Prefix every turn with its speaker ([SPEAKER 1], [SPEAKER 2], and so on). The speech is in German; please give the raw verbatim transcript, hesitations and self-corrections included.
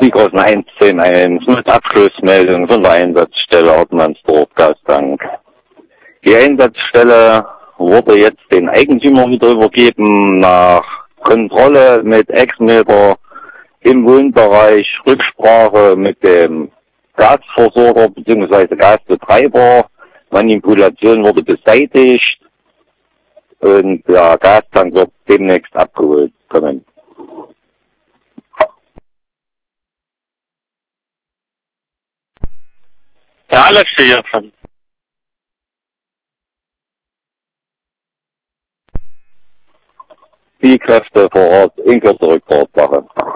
[SPEAKER 1] Südgroßen eins zehn eins mit Abschlussmeldung von der Einsatzstelle Ortmannsdorf Gastank. Die Einsatzstelle wurde jetzt den Eigentümer wieder übergeben nach Kontrolle mit Exmeter im Wohnbereich, Rücksprache mit dem Gasversorger bzw. Gasbetreiber. Manipulation wurde beseitigt und der Gastank wird demnächst abgeholt kommen.
[SPEAKER 2] Ja, alles hier schon.
[SPEAKER 1] Die Kräfte vor Ort in kurzer Rückfahrtsache.